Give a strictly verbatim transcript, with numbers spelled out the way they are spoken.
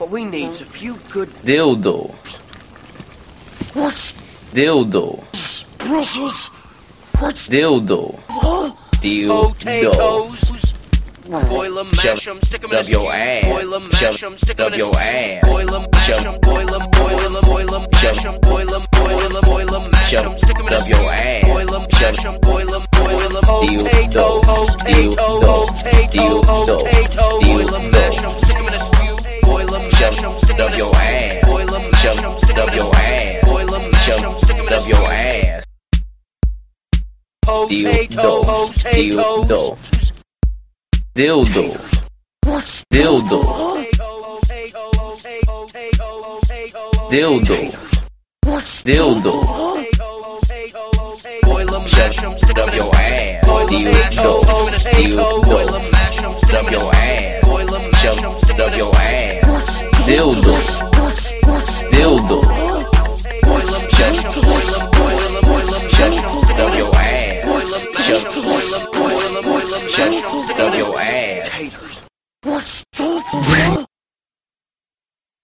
What we need's a few good dildo. What's Dildo. Brussels? What's Dildo. huh? Dildo. Potatoes. Boil 'em, mash 'em, stick 'em in a Shove your stew. ass. Boil 'em, mash 'em, stick 'em Shove in a your stew. ass. Boil 'em, mash 'em, Shove- boil 'em, boil 'em, boil 'em, mash 'em, boil 'em, boil 'em, boil 'em, mash 'em, Shove- stick 'em in a shove stew. your ass. Boil 'em, mash 'em, boil 'em, boil 'em, Dildo. potatoes, potatoes, Dildo. potatoes, Dildo. potatoes. Boil 'em, mash 'em, stick 'em in a stew. Boil 'em, mash 'em, stick 'em in a Shove your stew. ass. Boil 'em, mash 'em, Shove- stick 'em shove in a your stew. ass. Boil 'em, mash 'em, Shove- stick 'em in a shove stew. your ass. Potatoes, Dildo. potatoes. Dildo. What's Dildo. Dildo. What's Dildo. Boil 'em, mash 'em, stick 'em Shove in a your stew. ass. Boil 'em, mash 'em, Dildo. stick 'em in a stew. Boil 'em, mash 'em, stick 'em Shove in a your stew. ass. Boil 'em, mash 'em, Shove- stick 'em in shove a your stew. ass. Dildo. Dildo. Boil 'em, mash 'em, boil 'em, boil 'em, boil 'em, mash 'em, stick 'em Shove in a your stew. ass. Boil 'em, mash 'em, boil 'em, boil 'em, boil 'em, mash 'em, stick 'em in a Shove stew. your ass. Taters. What's